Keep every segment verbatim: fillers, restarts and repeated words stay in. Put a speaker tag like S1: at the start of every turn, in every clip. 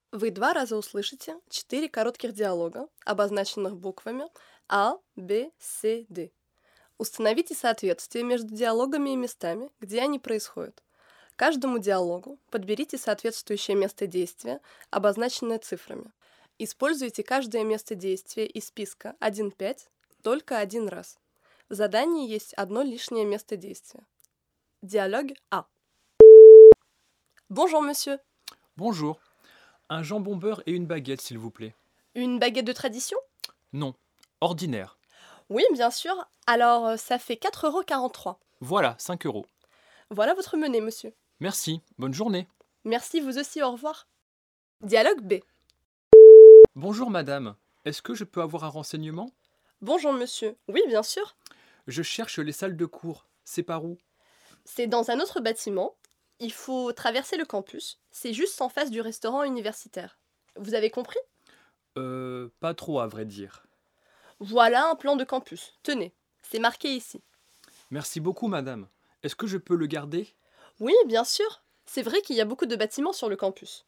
S1: Вы два раза услышите четыре коротких диалога, обозначенных буквами А, Б, С, Д. Установите соответствие между диалогами и местами, где они происходят. Каждому диалогу подберите соответствующее место действия, обозначенное цифрами. Используйте каждое место действия из списка один пять только один раз. В задании есть одно лишнее место действия. Диалог А. Bonjour monsieur.
S2: Bonjour. Un jambon beurre et une baguette, s'il vous plaît.
S1: Une baguette de tradition?
S2: Non, ordinaire.
S1: Oui, bien sûr. Alors, euh, ça fait quatre euros quarante-trois.
S2: Voilà, cinq euros.
S1: Voilà votre monnaie, monsieur.
S2: Merci, bonne journée.
S1: Merci, vous aussi, au revoir. Dialogue B.
S2: Bonjour madame, est-ce que je peux avoir un renseignement?
S1: Bonjour, monsieur. Oui, bien sûr.
S2: Je cherche les salles de cours. C'est par où?
S1: C'est dans un autre bâtiment. Il faut traverser le campus. C'est juste en face du restaurant universitaire. Vous avez compris?
S2: Euh, pas trop à vrai dire.
S1: Voilà un plan de campus. Tenez, c'est marqué ici.
S2: Merci beaucoup madame. Est-ce que je peux le garder?
S1: Oui, bien sûr. C'est vrai qu'il y a beaucoup de bâtiments sur le campus.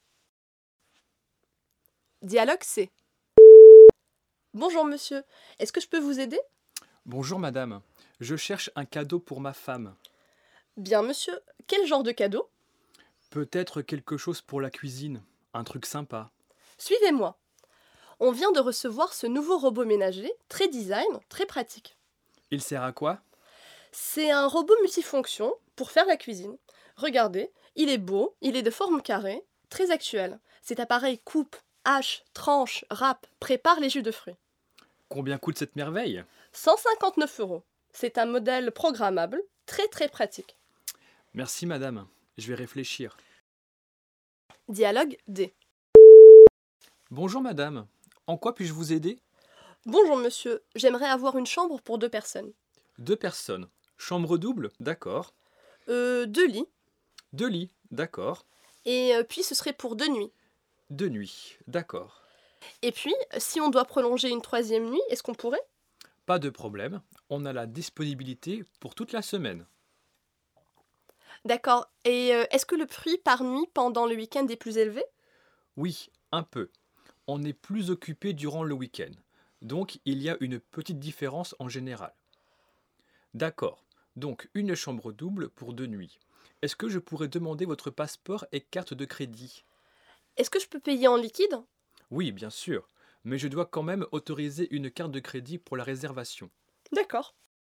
S1: Dialogue C. Bonjour, monsieur. Est-ce que je peux vous aider?
S2: Bonjour madame, je cherche un cadeau pour ma femme.
S1: Bien, monsieur. Quel genre de cadeau?
S2: Peut-être quelque chose pour la cuisine, un truc sympa.
S1: Suivez-moi. On vient de recevoir ce nouveau robot ménager, très design, très pratique.
S2: Il sert à quoi?
S1: C'est un robot multifonction pour faire la cuisine. Regardez, il est beau, il est de forme carrée, très actuel. Cet appareil coupe, hache, tranche, râpe, prépare les jus de fruits.
S2: Combien coûte cette merveille?
S1: cent cinquante-neuf euros. C'est un modèle programmable, très très pratique.
S2: Merci madame, je vais réfléchir.
S1: Dialogue D.
S2: Bonjour madame, en quoi puis-je vous aider?
S1: Bonjour monsieur, j'aimerais avoir une chambre pour deux personnes.
S2: Deux personnes. Chambre double? D'accord.
S1: Euh, deux lits.
S2: Deux lits? D'accord.
S1: Et euh, puis ce serait pour deux nuits.
S2: Deux nuits? D'accord.
S1: Et puis, si on doit prolonger une troisième nuit, est-ce qu'on pourrait?
S2: Pas de problème, on a la disponibilité pour toute la semaine.
S1: D'accord. Et euh, est-ce que le prix par nuit pendant le week-end est plus élevé?
S2: Oui, un peu. On est plus occupé durant le week-end, donc il y a une petite différence en général. D'accord, donc une chambre double pour deux nuits. Est-ce que je pourrais demander votre passeport et carte de crédit?
S1: Est-ce que je peux payer en liquide?
S2: Oui, bien sûr, mais je dois quand même autoriser une carte de crédit pour la réservation.
S1: D'accord.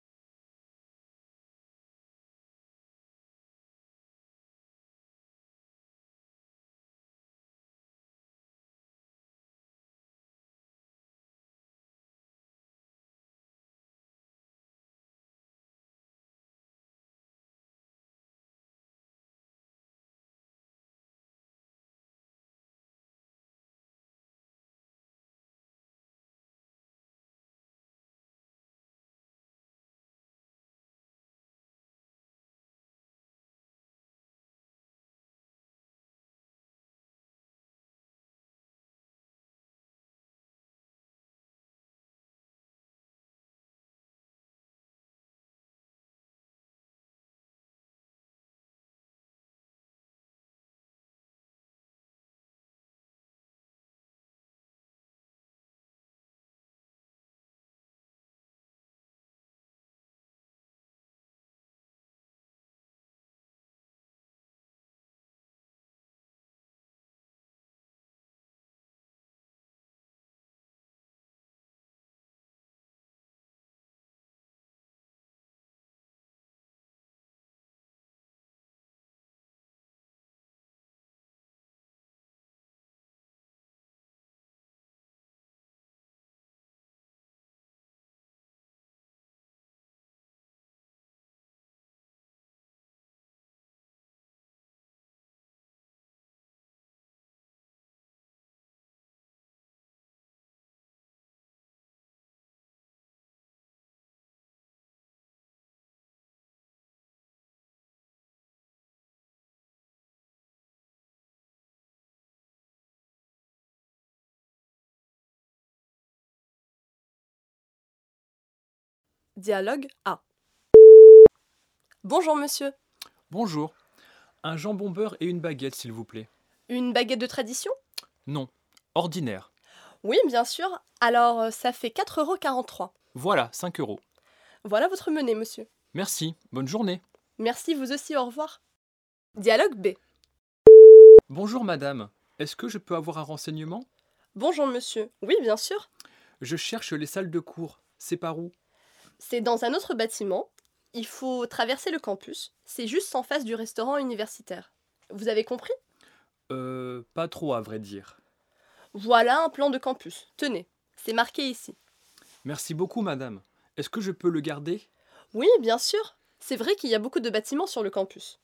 S1: Dialogue A. Bonjour monsieur.
S2: Bonjour, un jambon beurre et une baguette s'il vous plaît.
S1: Une baguette de tradition?
S2: Non. Ordinaire.
S1: Oui, bien sûr. Alors, euh, ça fait quatre euros quarante-trois.
S2: Voilà, cinq euros.
S1: Voilà votre monnaie, monsieur.
S2: Merci, bonne journée.
S1: Merci, vous aussi, au revoir. Dialogue B.
S2: Bonjour madame, est-ce que je peux avoir un renseignement?
S1: Bonjour, monsieur. Oui, bien sûr.
S2: Je cherche les salles de cours. C'est par où?
S1: C'est dans un autre bâtiment. Il faut traverser le campus. C'est juste en face du restaurant universitaire. Vous avez compris?
S2: Euh, pas trop à vrai dire.
S1: Voilà un plan de campus. Tenez, c'est marqué ici.
S2: Merci beaucoup madame. Est-ce que je peux le garder?
S1: Oui, bien sûr. C'est vrai qu'il y a beaucoup de bâtiments sur le campus.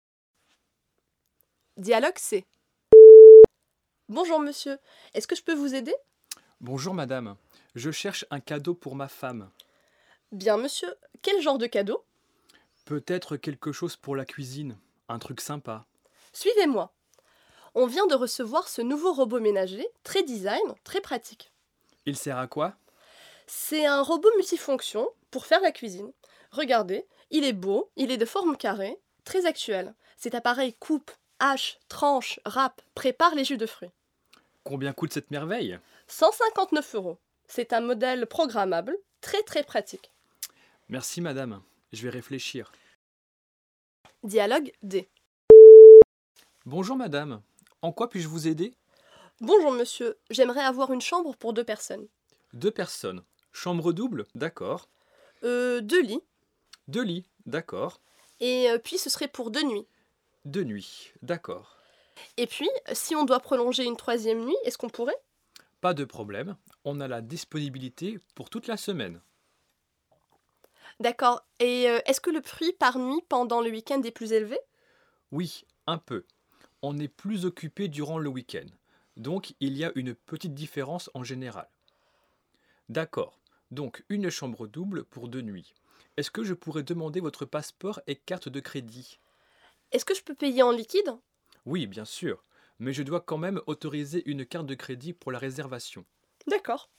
S1: Dialogue C. Bonjour, monsieur. Est-ce que je peux vous aider?
S2: Bonjour madame, je cherche un cadeau pour ma femme.
S1: Bien, monsieur. Quel genre de cadeau?
S2: Peut-être quelque chose pour la cuisine, un truc sympa.
S1: Suivez-moi. On vient de recevoir ce nouveau robot ménager, très design, très pratique.
S2: Il sert à quoi?
S1: C'est un robot multifonction pour faire la cuisine. Regardez, il est beau, il est de forme carrée, très actuel. Cet appareil coupe, hache, tranche, râpe, prépare les jus de fruits.
S2: Combien coûte cette merveille?
S1: cent cinquante-neuf euros. C'est un modèle programmable, très très pratique.
S2: Merci madame, je vais réfléchir.
S1: Dialogue D.
S2: Bonjour madame, en quoi puis-je vous aider?
S1: Bonjour monsieur, j'aimerais avoir une chambre pour deux personnes.
S2: Deux personnes. Chambre double? D'accord.
S1: Euh, deux lits.
S2: Deux lits? D'accord.
S1: Et euh, puis ce serait pour deux nuits.
S2: Deux nuits? D'accord.
S1: Et puis, si on doit prolonger une troisième nuit, est-ce qu'on pourrait?
S2: Pas de problème, on a la disponibilité pour toute la semaine.
S1: D'accord. Et euh, est-ce que le prix par nuit pendant le week-end est plus élevé?
S2: Oui, un peu. On est plus occupé durant le week-end, donc il y a une petite différence en général. D'accord, donc une chambre double pour deux nuits. Est-ce que je pourrais demander votre passeport et carte de crédit?
S1: Est-ce que je peux payer en liquide?
S2: Oui, bien sûr, mais je dois quand même autoriser une carte de crédit pour la réservation.
S1: D'accord.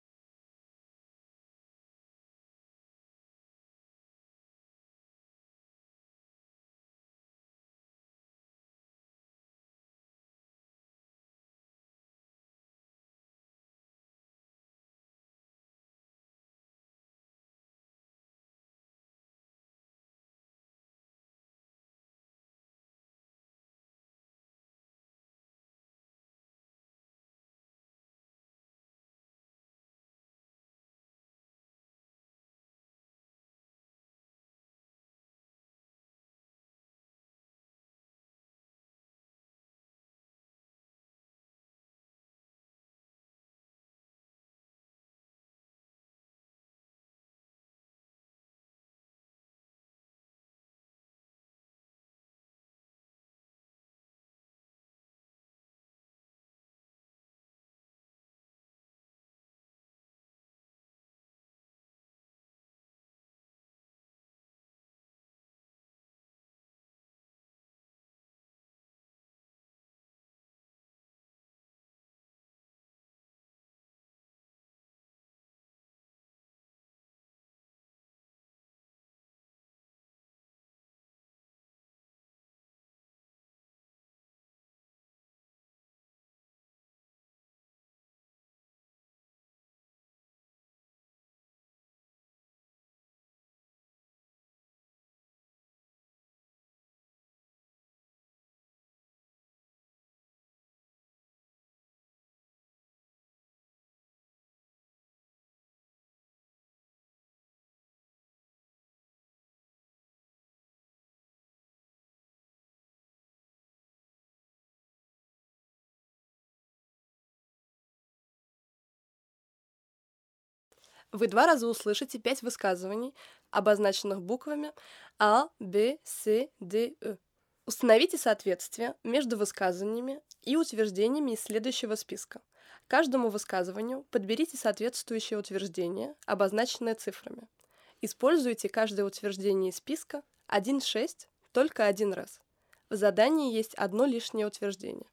S1: Вы два раза услышите пять высказываний, обозначенных буквами А, Б, С, Д, Э. Установите соответствие между высказываниями и утверждениями из следующего списка. К каждому высказыванию подберите соответствующее утверждение, обозначенное цифрами. Используйте каждое утверждение из списка один шесть только один раз. В задании есть одно лишнее утверждение.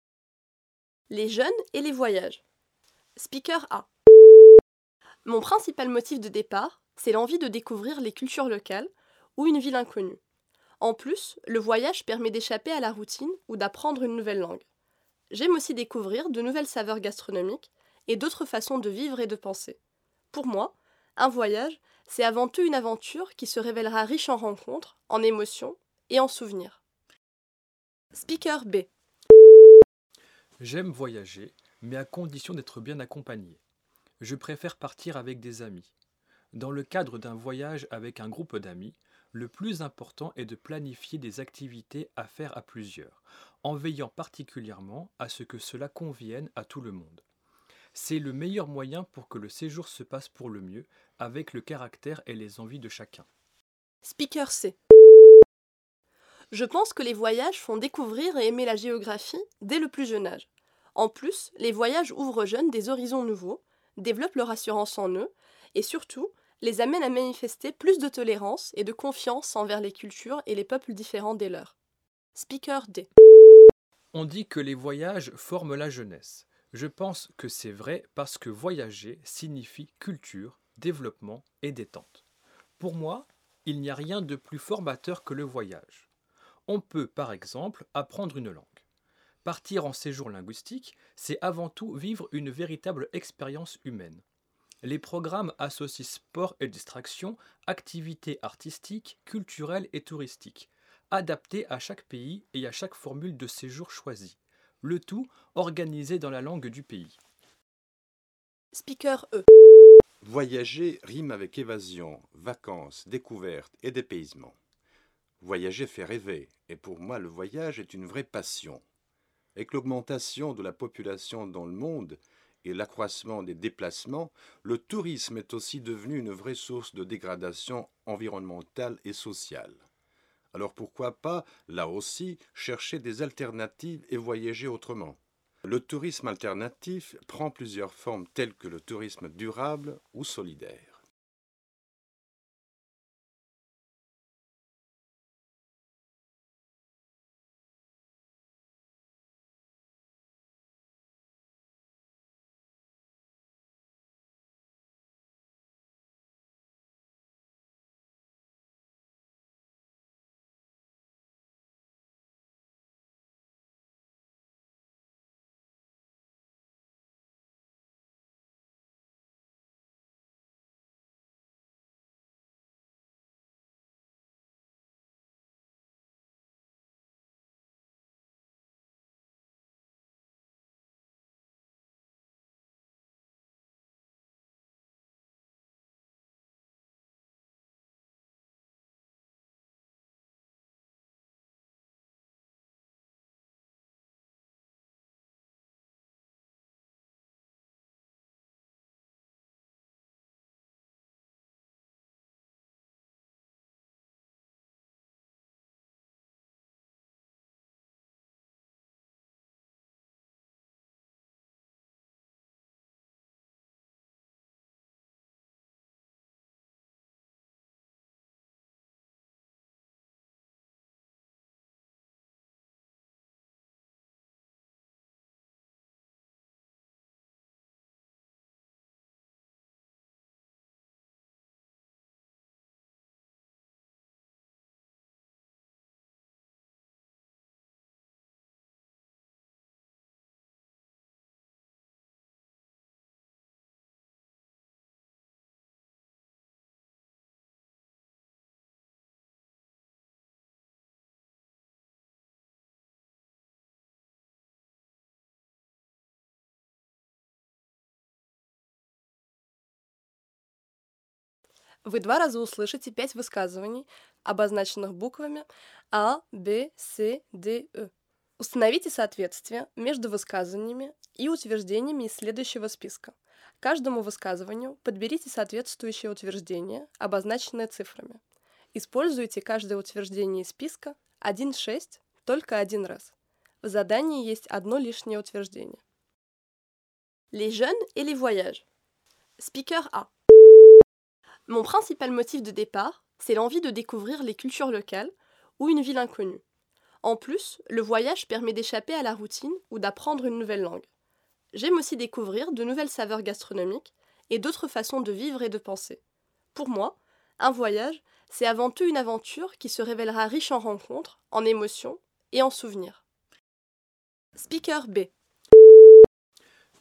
S1: Les jeunes et les voyages. Speaker A. Mon principal motif de départ, c'est l'envie de découvrir les cultures locales ou une ville inconnue. En plus, le voyage permet d'échapper à la routine ou d'apprendre une nouvelle langue. J'aime aussi découvrir de nouvelles saveurs gastronomiques et d'autres façons de vivre et de penser. Pour moi, un voyage, c'est avant tout une aventure qui se révélera riche en rencontres, en émotions et en souvenirs. Speaker B.
S2: J'aime voyager, mais à condition d'être bien accompagné. Je préfère partir avec des amis. Dans le cadre d'un voyage avec un groupe d'amis, le plus important est de planifier des activités à faire à plusieurs, en veillant particulièrement à ce que cela convienne à tout le monde. C'est le meilleur moyen pour que le séjour se passe pour le mieux, avec le caractère et les envies de chacun.
S1: Speaker C. Je pense que les voyages font découvrir et aimer la géographie dès le plus jeune âge. En plus, les voyages ouvrent aux jeunes des horizons nouveaux, développent leur assurance en eux et surtout les amènent à manifester plus de tolérance et de confiance envers les cultures et les peuples différents des leurs. Speaker D.
S2: On dit que les voyages forment la jeunesse. Je pense que c'est vrai parce que voyager signifie culture, développement et détente. Pour moi, il n'y a rien de plus formateur que le voyage. On peut, par exemple, apprendre une langue. Partir en séjour linguistique, c'est avant tout vivre une véritable expérience humaine. Les programmes associent sport et distraction, activités artistiques, culturelles et touristiques, adaptés à chaque pays et à chaque formule de séjour choisie. Le tout organisé dans la langue du pays.
S1: Speaker E.
S3: Voyager rime avec évasion, vacances, découvertes et dépaysement. Voyager fait rêver, et pour moi le voyage est une vraie passion. Avec l'augmentation de la population dans le monde et l'accroissement des déplacements, le tourisme est aussi devenu une vraie source de dégradation environnementale et sociale. Alors pourquoi pas, là aussi, chercher des alternatives et voyager autrement? Le tourisme alternatif prend plusieurs formes telles que le tourisme durable ou solidaire.
S1: Вы два раза услышите пять высказываний, обозначенных буквами А, Б, С, Д, Э. Установите соответствие между высказываниями и утверждениями из следующего списка. Каждому высказыванию подберите соответствующее утверждение, обозначенное цифрами. Используйте каждое утверждение из списка один шесть только один раз. В задании есть одно лишнее утверждение. Les jeunes et les voyages. Speaker A. Mon principal motif de départ, c'est l'envie de découvrir les cultures locales ou une ville inconnue. En plus, le voyage permet d'échapper à la routine ou d'apprendre une nouvelle langue. J'aime aussi découvrir de nouvelles saveurs gastronomiques et d'autres façons de vivre et de penser. Pour moi, un voyage, c'est avant tout une aventure qui se révélera riche en rencontres, en émotions et en souvenirs. Speaker B.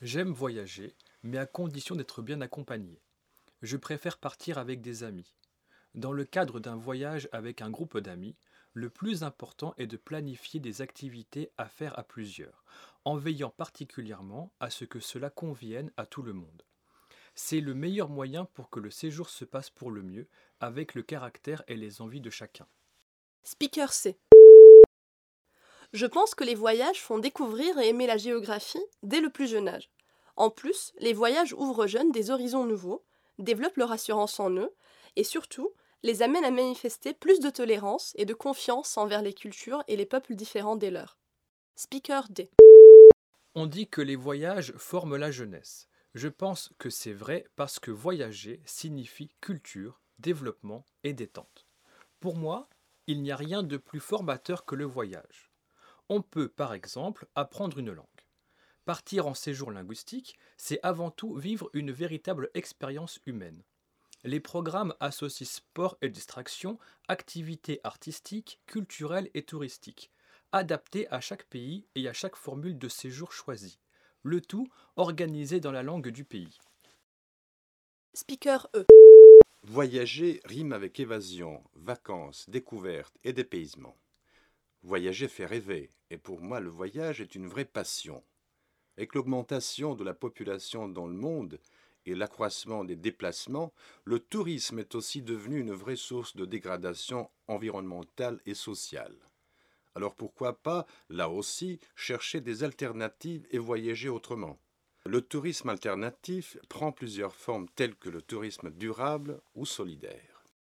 S2: J'aime voyager, mais à condition d'être bien accompagné. Je préfère partir avec des amis. Dans le cadre d'un voyage avec un groupe d'amis, le plus important est de planifier des activités à faire à plusieurs, en veillant particulièrement à ce que cela convienne à tout le monde. C'est le meilleur moyen pour que le séjour se passe pour le mieux, avec le caractère et les envies de chacun.
S1: Speaker C. Je pense que les voyages font découvrir et aimer la géographie dès le plus jeune âge. En plus, les voyages ouvrent aux jeunes des horizons nouveaux, développent leur assurance en eux, et surtout, les amènent à manifester plus de tolérance et de confiance envers les cultures et les peuples différents des leurs. Speaker D.
S2: On dit que les voyages forment la jeunesse. Je pense que c'est vrai parce que voyager signifie culture, développement et détente. Pour moi, il n'y a rien de plus formateur que le voyage. On peut, par exemple, apprendre une langue. Partir en séjour linguistique, c'est avant tout vivre une véritable expérience humaine. Les programmes associent sport et distraction, activités artistiques, culturelles et touristiques, adaptés à chaque pays et à chaque formule de séjour choisie. Le tout organisé dans la langue du pays.
S1: Speaker E.
S3: Voyager rime avec évasion, vacances, découvertes et dépaysement. Voyager fait rêver, et pour moi le voyage est une vraie passion. Avec l'augmentation de la population dans le monde et l'accroissement des déplacements, le tourisme est aussi devenu une vraie source de dégradation environnementale et sociale. Alors pourquoi pas, là aussi, chercher des alternatives et voyager autrement? Le tourisme alternatif prend plusieurs formes telles que le tourisme durable ou solidaire.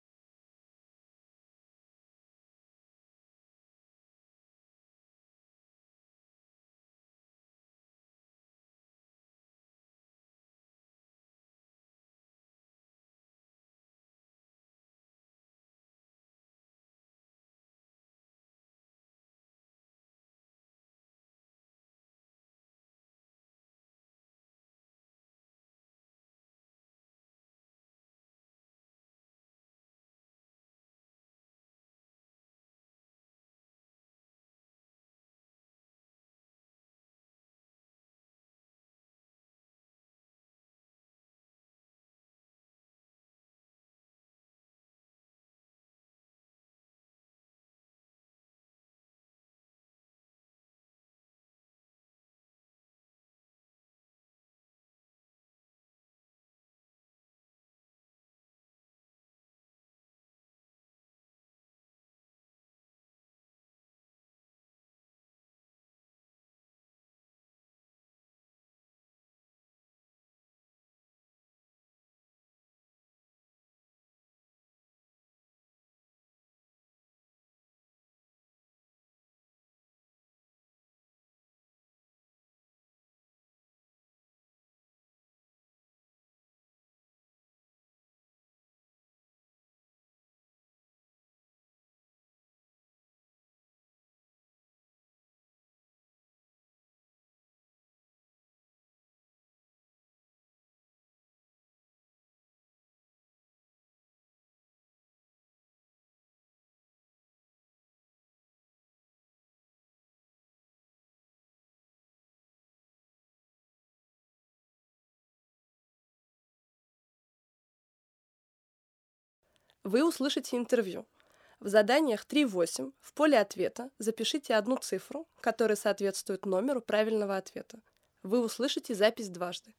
S1: Вы услышите интервью. В заданиях три восемь в поле ответа запишите одну цифру, которая соответствует номеру правильного ответа. Вы услышите запись дважды.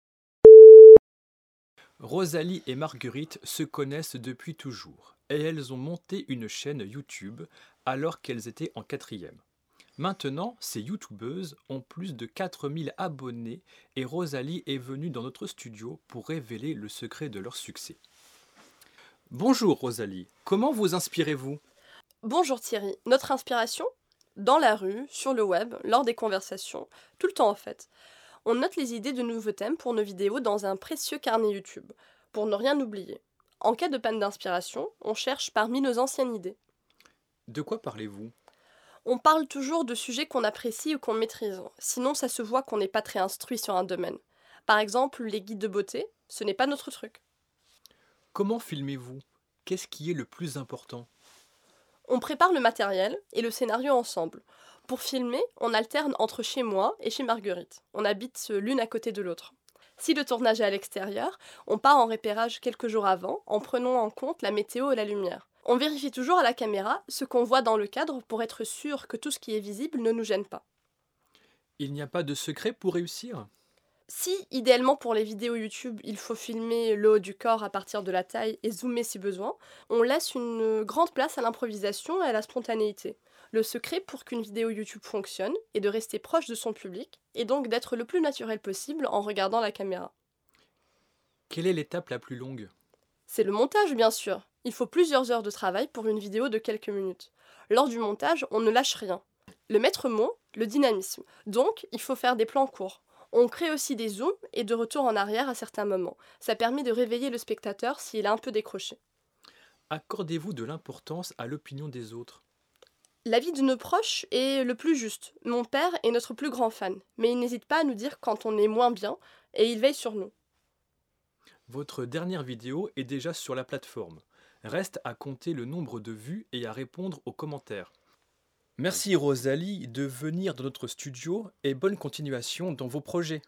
S2: Rosalie et Marguerite se connaissent depuis toujours et elles ont monté une chaîne YouTube alors qu'elles étaient en quatrième. Maintenant, ces youtubeuses ont plus de quatre mille abonnés et Rosalie est venue dans notre studio pour révéler le secret de leur succès. Bonjour Rosalie, comment vous inspirez-vous?
S1: Bonjour Thierry, notre inspiration? Dans la rue, sur le web, lors des conversations, tout le temps en fait. On note les idées de nouveaux thèmes pour nos vidéos dans un précieux carnet YouTube, pour ne rien oublier. En cas de panne d'inspiration, on cherche parmi nos anciennes idées.
S2: De quoi parlez-vous?
S1: On parle toujours de sujets qu'on apprécie ou qu'on maîtrise, sinon ça se voit qu'on n'est pas très instruit sur un domaine. Par exemple, les guides de beauté, ce n'est pas notre truc.
S2: Comment filmez-vous? Qu'est-ce qui est le plus important?
S1: On prépare le matériel et le scénario ensemble. Pour filmer, on alterne entre chez moi et chez Marguerite. On habite l'une à côté de l'autre. Si le tournage est à l'extérieur, on part en repérage quelques jours avant, en prenant en compte la météo et la lumière. On vérifie toujours à la caméra ce qu'on voit dans le cadre pour être sûr que tout ce qui est visible ne nous gêne pas.
S2: Il n'y a pas de secret pour réussir?
S1: Si, idéalement pour les vidéos YouTube, il faut filmer le haut du corps à partir de la taille et zoomer si besoin, on laisse une grande place à l'improvisation et à la spontanéité. Le secret pour qu'une vidéo YouTube fonctionne est de rester proche de son public et donc d'être le plus naturel possible en regardant la caméra.
S2: Quelle est l'étape la plus longue?
S1: C'est le montage, bien sûr. Il faut plusieurs heures de travail pour une vidéo de quelques minutes. Lors du montage, on ne lâche rien. Le maître mot, le dynamisme. Donc, il faut faire des plans courts. On crée aussi des zooms et de retours en arrière à certains moments. Ça permet de réveiller le spectateur s'il a un peu décroché.
S2: Accordez-vous de l'importance à l'opinion des autres?
S1: L'avis de nos proches est le plus juste. Mon père est notre plus grand fan, mais il n'hésite pas à nous dire quand on est moins bien et il veille sur nous.
S2: Votre dernière vidéo est déjà sur la plateforme. Reste à compter le nombre de vues et à répondre aux commentaires. Merci Rosalie de venir dans notre studio et bonne continuation dans vos projets.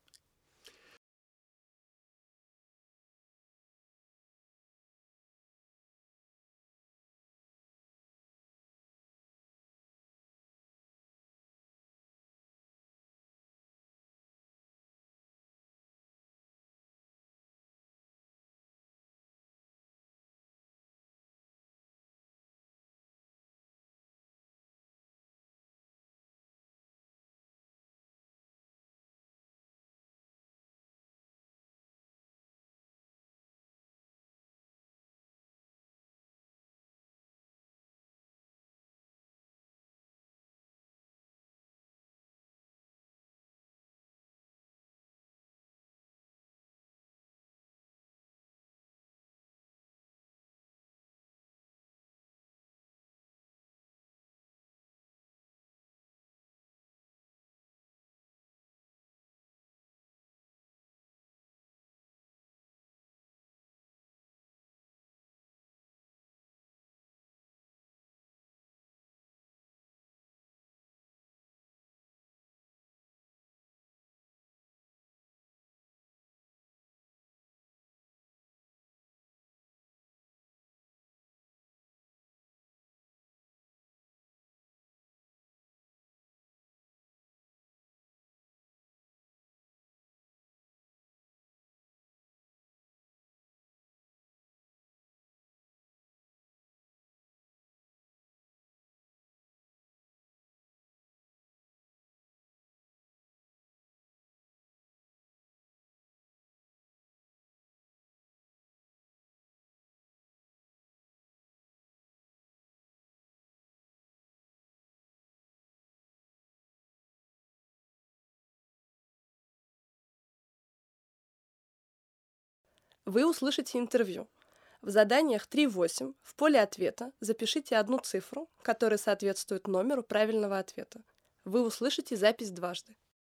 S1: Вы услышите интервью. В заданиях три восемь в поле ответа запишите одну цифру, которая соответствует номеру правильного ответа. Вы услышите запись дважды.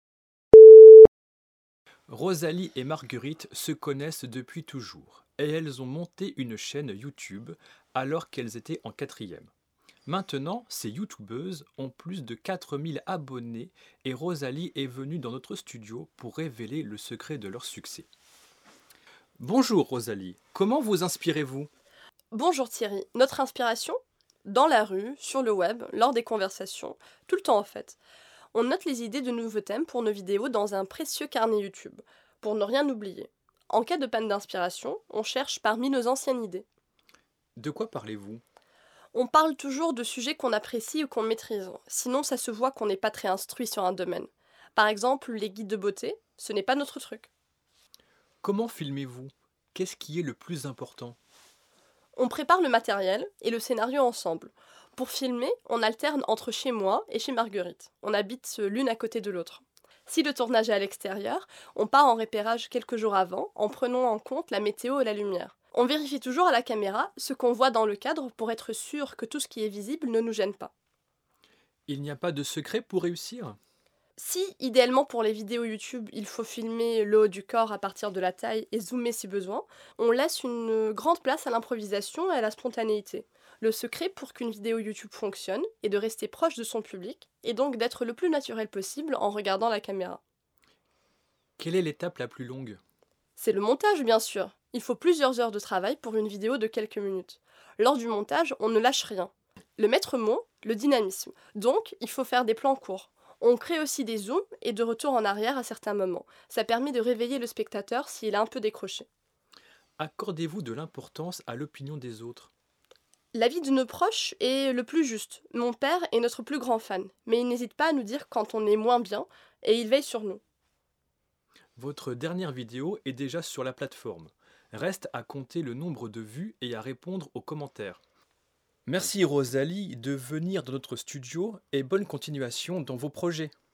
S2: Rosalie et Marguerite se connaissent depuis toujours et elles ont monté une chaîne YouTube alors qu'elles étaient en quatrième. Maintenant, ces youtubeuses ont plus de quatre mille abonnés et Rosalie est venue dans notre studio pour révéler le secret de leur succès. Bonjour Rosalie, comment vous inspirez-vous?
S1: Bonjour Thierry, notre inspiration? Dans la rue, sur le web, lors des conversations, tout le temps en fait. On note les idées de nouveaux thèmes pour nos vidéos dans un précieux carnet YouTube, pour ne rien oublier. En cas de panne d'inspiration, on cherche parmi nos anciennes idées.
S2: De quoi parlez-vous?
S1: On parle toujours de sujets qu'on apprécie ou qu'on maîtrise, sinon ça se voit qu'on n'est pas très instruit sur un domaine. Par exemple, les guides de beauté, ce n'est pas notre truc.
S2: Comment filmez-vous? Qu'est-ce qui est le plus important?
S1: On prépare le matériel et le scénario ensemble. Pour filmer, on alterne entre chez moi et chez Marguerite. On habite l'une à côté de l'autre. Si le tournage est à l'extérieur, on part en repérage quelques jours avant, en prenant en compte la météo et la lumière. On vérifie toujours à la caméra ce qu'on voit dans le cadre pour être sûr que tout ce qui est visible ne nous gêne pas.
S2: Il n'y a pas de secret pour réussir?
S1: Si, idéalement pour les vidéos YouTube, il faut filmer le haut du corps à partir de la taille et zoomer si besoin, on laisse une grande place à l'improvisation et à la spontanéité. Le secret pour qu'une vidéo YouTube fonctionne est de rester proche de son public et donc d'être le plus naturel possible en regardant la caméra.
S2: Quelle est l'étape la plus longue?
S1: C'est le montage, bien sûr. Il faut plusieurs heures de travail pour une vidéo de quelques minutes. Lors du montage, on ne lâche rien. Le maître mot, le dynamisme. Donc, il faut faire des plans courts. On crée aussi des zooms et de retours en arrière à certains moments. Ça permet de réveiller le spectateur s'il a un peu décroché.
S2: Accordez-vous de l'importance à l'opinion des autres?
S1: L'avis de nos proches est le plus juste. Mon père est notre plus grand fan, mais il n'hésite pas à nous dire quand on est moins bien et il veille sur nous.
S2: Votre dernière vidéo est déjà sur la plateforme. Reste à compter le nombre de vues et à répondre aux commentaires. Merci Rosalie de venir dans notre studio et bonne continuation dans vos projets.